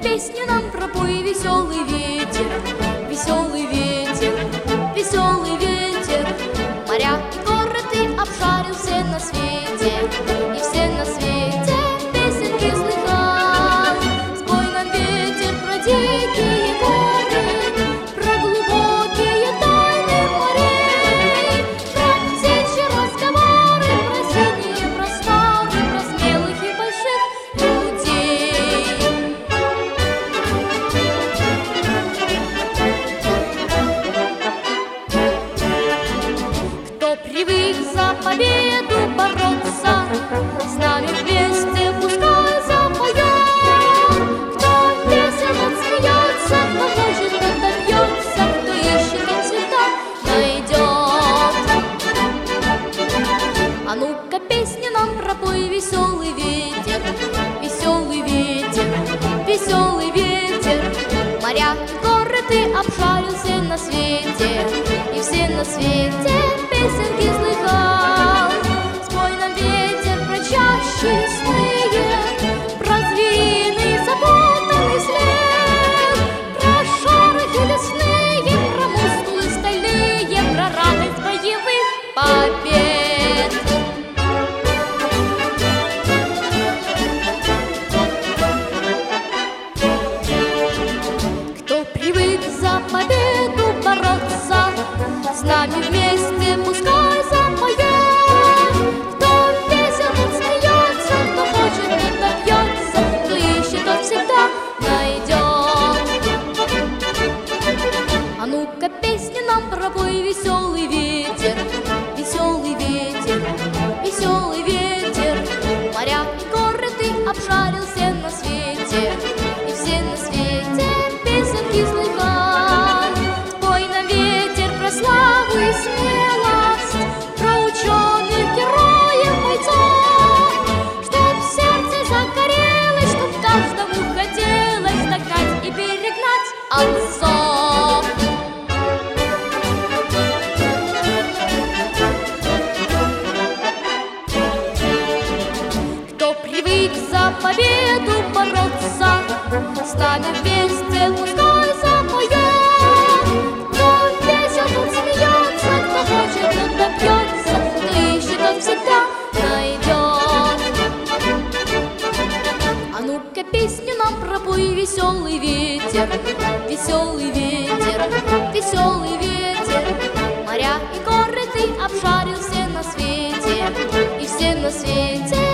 песню нам пропой, веселый ветер, веселый ветер, веселый ветер. Моря и горы ты обшарил все на свете, и все на свете песенки слыхал. Спой нам, ветер, про дикие горы, про глубокие тайны морей, про птичьи разговоры, про синие просторы, про смелых и больших людей. Кто привык за победу бороться, с нами вместе пускай запоет. Кто весело смеется, кто хочет, тот добьется, кто ищет, тот всегда найдет. А ну-ка песню нам пропой, веселый ветер, веселый ветер, веселый ветер. Моря и горы ты обшарил все на свете, и все на свете песенки слыхал. Спой нам, ветер, про чащи лесные, про звериный запутанный след, про шорохи лесные, про мускулы стальные, про радость боевых побед. Кто привык за победу бороться, с нами вместе пускай запоет. Кто весело смеется, кто хочет, тот добьется, кто ищет, тот всегда найдет. А ну-ка песню нам пропой, веселый ветер, веселый ветер, веселый ветер. Моря и горы ты обшарил все на свете, и все на свете песенки слыхал. Спой нам, ветер, про славу и смелость, про ученых, героев, бойцов, чтоб в сердце загорелось, чтоб каждому хотелось догнать и перегнать отцов. Кто привык за победу бороться, с нами вместе пускай запоет. Кто весел, тот смеется, кто хочет, тот добьется, кто ищет, тот всегда найдет. А ну-ка песню нам пропой, веселый ветер, веселый ветер, веселый ветер. Моря и горы ты обшарил все на свете, и все на свете